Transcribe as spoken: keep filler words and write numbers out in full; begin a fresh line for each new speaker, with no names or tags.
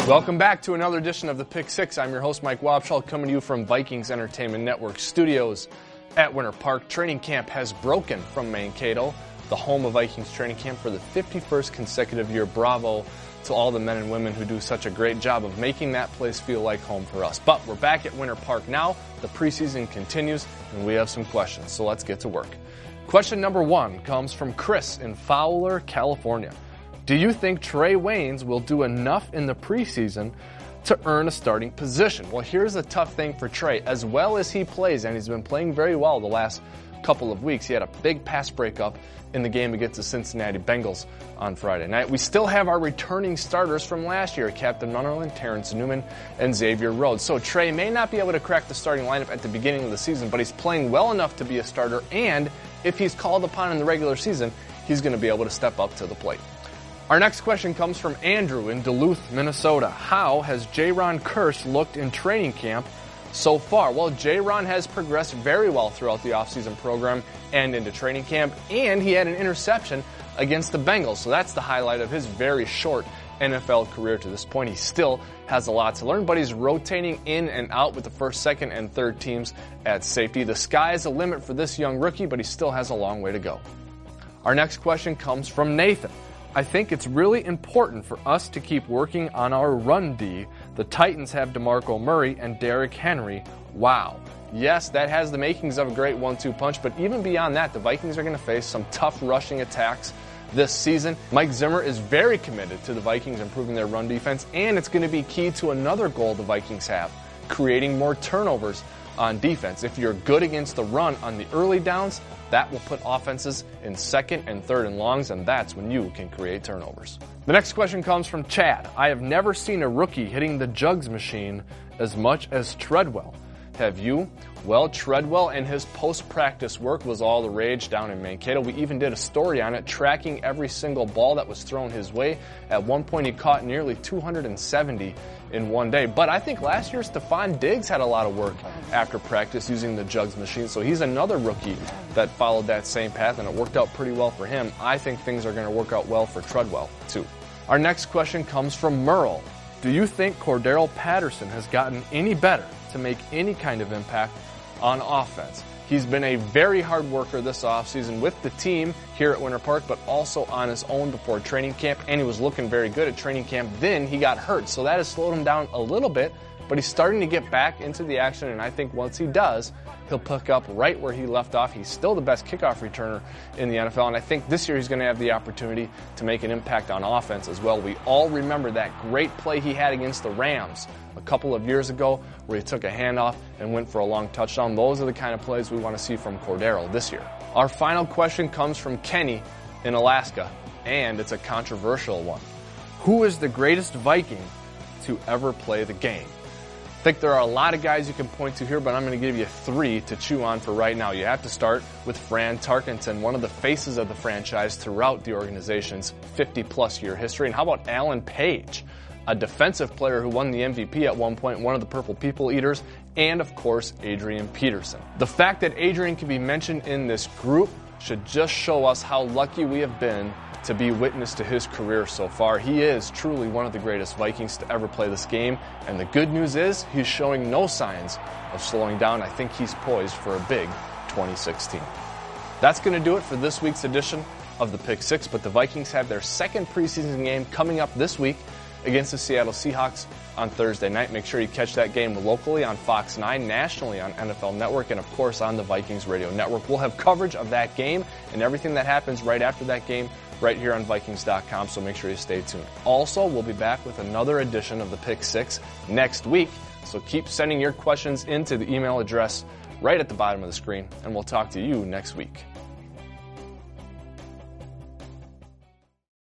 Welcome back to another edition of the Pick Six. I'm your host, Mike Wobschall, coming to you from Vikings Entertainment Network studios at Winter Park. Training camp has broken from Mankato, the home of Vikings training camp, for the fifty-first consecutive year. Bravo to all the men and women who do such a great job of making that place feel like home for us. But we're back at Winter Park now. The preseason continues, and we have some questions, so let's get to work. Question number one comes from Chris in Fowler, California. Do you think Trae Waynes will do enough in the preseason to earn a starting position? Well, here's the tough thing for Trae. As well as he plays, and he's been playing very well the last couple of weeks, he had a big pass breakup in the game against the Cincinnati Bengals on Friday night. We still have our returning starters from last year, Captain Munnerlyn, Terrence Newman, and Xavier Rhodes. So Trae may not be able to crack the starting lineup at the beginning of the season, but he's playing well enough to be a starter, and if he's called upon in the regular season, he's going to be able to step up to the plate. Our next question comes from Andrew in Duluth, Minnesota. How has Jayron Kearse looked in training camp so far? Well, Jayron has progressed very well throughout the offseason program and into training camp, and he had an interception against the Bengals. So that's the highlight of his very short N F L career to this point. He still has a lot to learn, but he's rotating in and out with the first, second, and third teams at safety. The sky is the limit for this young rookie, but he still has a long way to go. Our next question comes from Nathan. I think it's really important for us to keep working on our run D. The Titans have DeMarco Murray and Derrick Henry. Wow. Yes, that has the makings of a great one two punch, but even beyond that, the Vikings are going to face some tough rushing attacks this season. Mike Zimmer is very committed to the Vikings improving their run defense, and it's going to be key to another goal the Vikings have, creating more turnovers on defense. If you're good against the run on the early downs, that will put offenses in second and third and longs, and that's when you can create turnovers. The next question comes from Chad. I have never seen a rookie hitting the jugs machine as much as Treadwell. Have you? Well, Treadwell and his post-practice work was all the rage down in Mankato. We even did a story on it, tracking every single ball that was thrown his way. At one point, he caught nearly two hundred seventy in one day. But I think last year, Stephon Diggs had a lot of work after practice using the jugs machine. So he's another rookie that followed that same path, and it worked out pretty well for him. I think things are going to work out well for Treadwell, too. Our next question comes from Merle. Do you think Cordarrelle Patterson has gotten any better to make any kind of impact on offense? He's been a very hard worker this offseason with the team here at Winter Park, but also on his own before training camp, and he was looking very good at training camp. Then he got hurt, so that has slowed him down a little bit, but he's starting to get back into the action, and I think once he does, he'll pick up right where he left off. He's still the best kickoff returner in the N F L, and I think this year he's going to have the opportunity to make an impact on offense as well. We all remember that great play he had against the Rams a couple of years ago where he took a handoff and went for a long touchdown. Those are the kind of plays we want to see from Cordarrelle this year. Our final question comes from Kenny in Alaska, and it's a controversial one. Who is the greatest Viking to ever play the game? I think there are a lot of guys you can point to here, but I'm going to give you three to chew on for right now. You have to start with Fran Tarkenton, one of the faces of the franchise throughout the organization's fifty-plus year history. And how about Alan Page, a defensive player who won the M V P at one point, one of the Purple People Eaters, and, of course, Adrian Peterson. The fact that Adrian can be mentioned in this group should just show us how lucky we have been to be witness to his career so far. He is truly one of the greatest Vikings to ever play this game, and the good news is he's showing no signs of slowing down. I think he's poised for a big twenty sixteen. That's going to do it for this week's edition of the Pick Six, but the Vikings have their second preseason game coming up this week against the Seattle Seahawks on Thursday night. Make sure you catch that game locally on Fox nine, nationally on N F L Network, and of course on the Vikings Radio Network. We'll have coverage of that game and everything that happens right after that game right here on Vikings dot com, so make sure you stay tuned. Also, we'll be back with another edition of the Pick Six next week, so keep sending your questions into the email address right at the bottom of the screen, and we'll talk to you next week.